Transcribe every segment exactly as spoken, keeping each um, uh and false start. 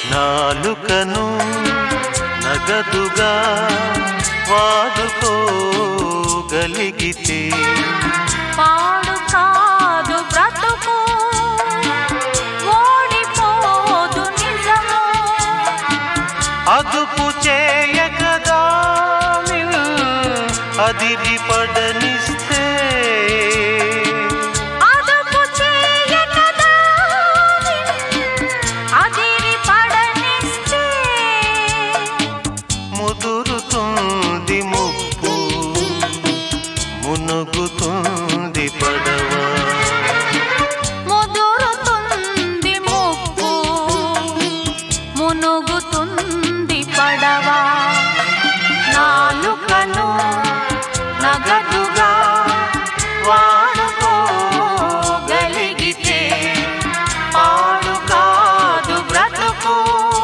నాలుకను నగదుగా వాడుకోగలిగితే పాడు కాదు బ్రతుకు, ఓడిపోదు నిజము. అదుపు చేయకదా అదిరి పడనిస్తే, అదుపు చేయకదా అదిరి పడనిస్తే, ముదురుతుంది ముప్పు మునుగుతుంది పడవ. ముదురుతుంది ముప్పు మునుగుతుంది పడవ. నాలుకను నగదుగా వాడుకోగలిగితే పాడు కాదు బ్రతుకు,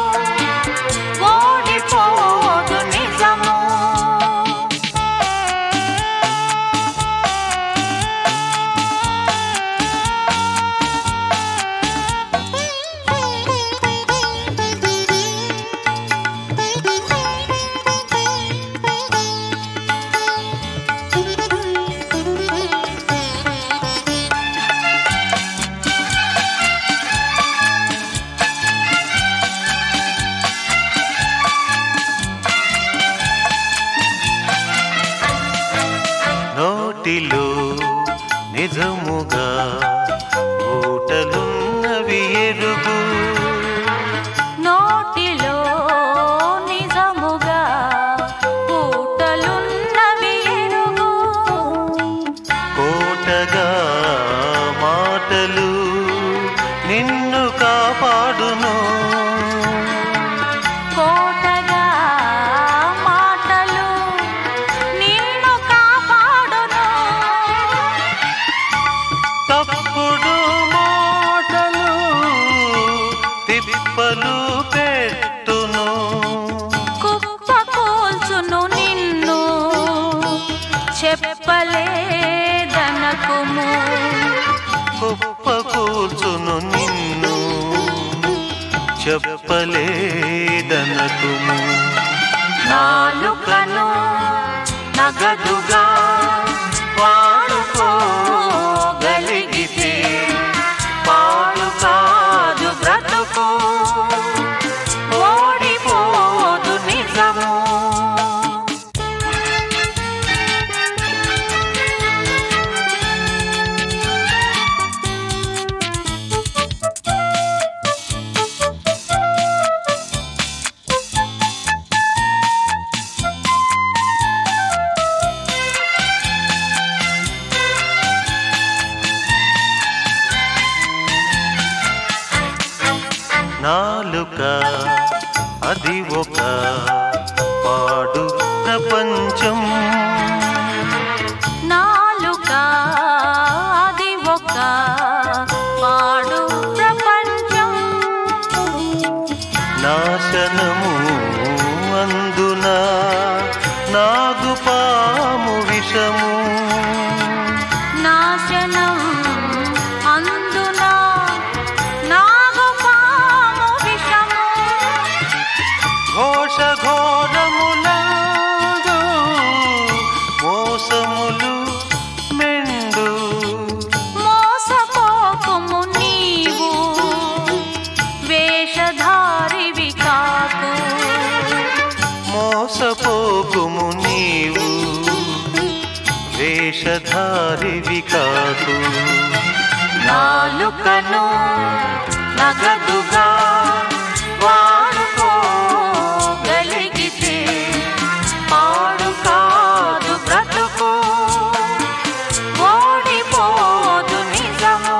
ఓడిపోదు నిజము. నోటిలో నిజముగా ఊటలున్నవి ఎరుగు, నోటిలో నిజముగా ఊటలున్నవి ఎరుగు. కోటగా మాటలు నిన్ను కాపాడును, కోటగా మాటలు నిన్ను కాపాడును. తప్పుడు మాటలు తిప్పలు పెట్టును, కుప్ప కూల్చును నిన్ను చెప్పలేదనకుము. కుప్ప కూర్చును నిన్ను చెప్పలేదనకుము. నాలుకను నగదుగా వాడుకోగలిగితే పాడు కాదు బ్రతుకు, ఓడిపోదు నిజము. నాలుక అది ఒక పాడు ప్రపంచం, నాలుక అది ఒక పాడు ప్రపంచం. నాశనము అందున నాగుపాము విషము, నాశనం అందున నాగుపాము విషము. ఘోష ఘోరములందు మోసములు మెండు, మోసపోకుము నీవు వేషధారివి కాకు, మోసపోకుము నీవు వేషధారివి కాకు. నాలుకను నగదుగా వాడుకోగలిగితే పాడు కాదు బ్రతుకు, ఓడిపోదు నిజము.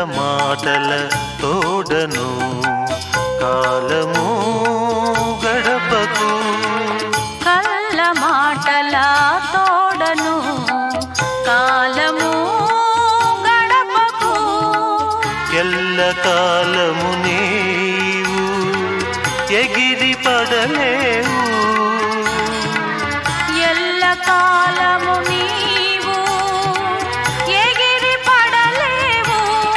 మాటల తోడను కాలము గడపకు కళ్ళ మాటల తోడను కాలము గడపకు ఎల్ల కాలము నీవు ఎగిరి పడలేవు ఎల్ల కాలము నీవు ఎగిరి పడలేవు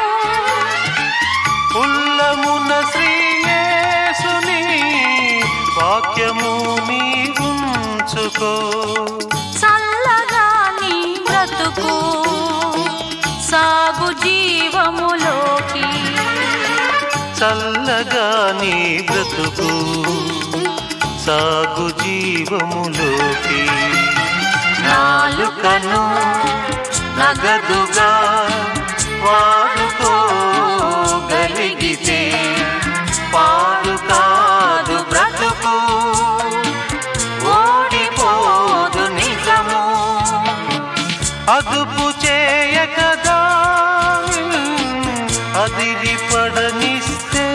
ఉల్లమున శ్రీయేసుని వాక్యము నీవుంచుకో చల్లగా నీ బ్రతుకు సాగు జీవములోకి చల్లగా నీ బ్రతుకు సాగు జీవములోకి నాలుకను నగదుగా వాడుకోగలిగితే పాడు కాదు బ్రతుకు ఓడిపోదు నిజము అదుపు చేయక దానిని అదిరి పడనిస్తే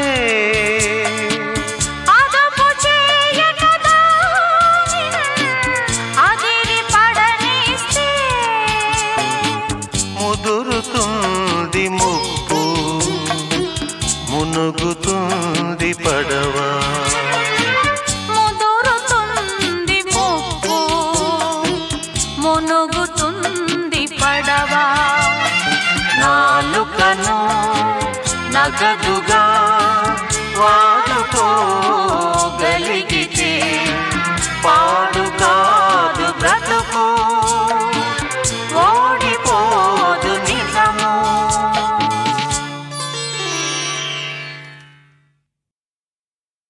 అదుపు చేయక దానిని అదిరి పడనిస్తే ముదురుతుంది ముప్పు మునుగుతుంది పడవా ముదురుతుంది ముప్పు మునుగుతుంది పడవా నాలుకను నగదుగా వా